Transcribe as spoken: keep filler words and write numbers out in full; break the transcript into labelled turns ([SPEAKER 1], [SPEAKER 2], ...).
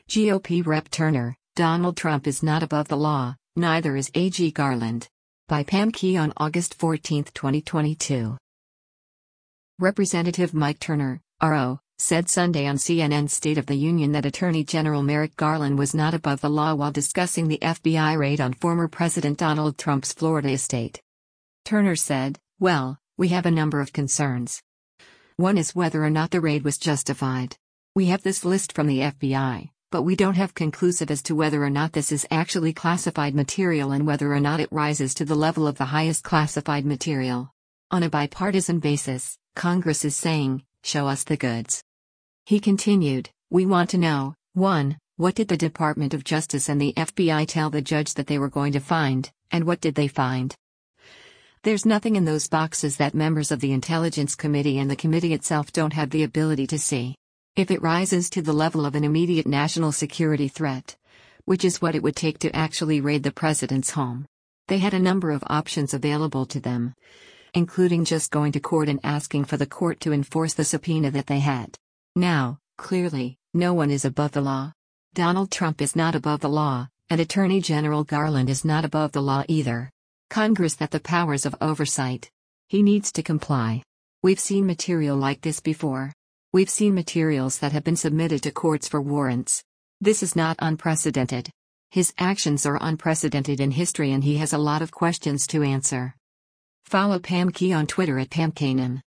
[SPEAKER 1] G O P Rep Turner, Donald Trump is not above the law, neither is A G Garland. By Pam Key on August fourteenth, twenty twenty-two. Representative Mike Turner, R O, said Sunday on C N N's State of the Union that Attorney General Merrick Garland was not above the law while discussing the F B I raid on former President Donald Trump's Florida estate. Turner said, "Well, we have a number of concerns. One is whether or not the raid was justified. We have this list from the F B I, but we don't have conclusive as to whether or not this is actually classified material and whether or not it rises to the level of the highest classified material. On a bipartisan basis, Congress is saying, show us the goods." He continued, "We want to know, one, what did the Department of Justice and the F B I tell the judge that they were going to find, and what did they find? There's nothing in those boxes that members of the Intelligence Committee and the committee itself don't have the ability to see. If it rises to the level of an immediate national security threat, which is what it would take to actually raid the president's home. They had a number of options available to them, including just going to court and asking for the court to enforce the subpoena that they had. Now, clearly, no one is above the law. Donald Trump is not above the law, and Attorney General Garland is not above the law either. Congress has the powers of oversight. He needs to comply. We've seen material like this before. We've seen materials that have been submitted to courts for warrants. This is not unprecedented. His actions are unprecedented in history and he has a lot of questions to answer." Follow Pam Key on Twitter at Pam Kanem.